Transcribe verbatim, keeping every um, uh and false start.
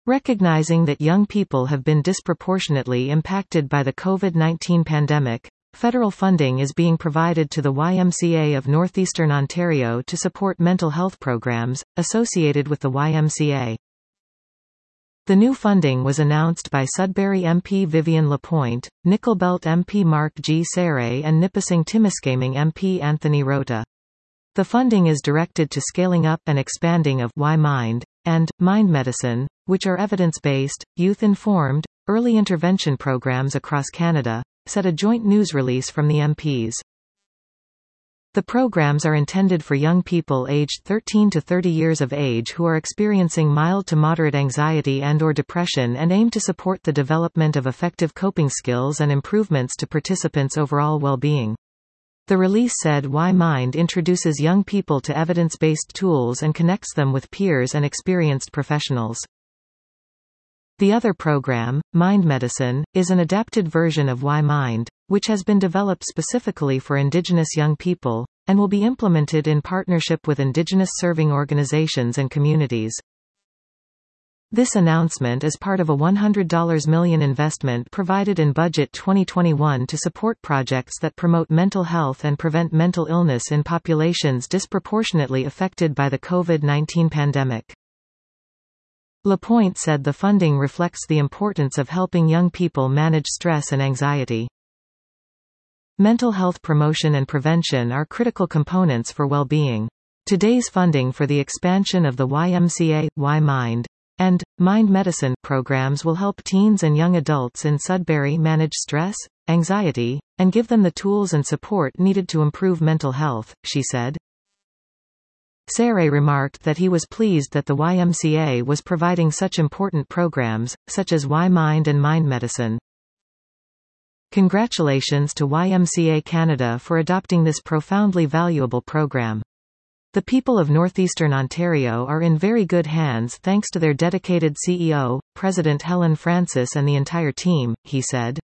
Recognizing that young people have been disproportionately impacted by the COVID nineteen pandemic, federal funding is being provided to the Y M C A of Northeastern Ontario to support mental health programs associated with the Y M C A. The new funding was announced by Sudbury M P Vivian Lapointe, Nickel Belt M P Mark G. Saray and Nipissing Timiskaming M P Anthony Rota. The funding is directed to scaling up and expanding of Y-Mind and Mind Medicine, which are evidence-based, youth-informed, early intervention programs across Canada, said a joint news release from the M Ps. The programs are intended for young people aged thirteen to thirty years of age who are experiencing mild to moderate anxiety and or depression and aim to support the development of effective coping skills and improvements to participants' overall well-being. The release said Y-Mind introduces young people to evidence-based tools and connects them with peers and experienced professionals. The other program, Mind Medicine, is an adapted version of Y-Mind, which has been developed specifically for Indigenous young people, and will be implemented in partnership with Indigenous serving organizations and communities. This announcement is part of a one hundred million dollars investment provided in Budget twenty twenty-one to support projects that promote mental health and prevent mental illness in populations disproportionately affected by the COVID nineteen pandemic. Lapointe said the funding reflects the importance of helping young people manage stress and anxiety. Mental health promotion and prevention are critical components for well-being. Today's funding for the expansion of the Y M C A, Y-Mind, and Mind Medicine programs will help teens and young adults in Sudbury manage stress, anxiety, and give them the tools and support needed to improve mental health, she said. Saray remarked that he was pleased that the Y M C A was providing such important programs, such as Y-Mind and Mind Medicine. Congratulations to Y M C A Canada for adopting this profoundly valuable program. The people of Northeastern Ontario are in very good hands thanks to their dedicated C E O, President Helen Francis and the entire team, he said.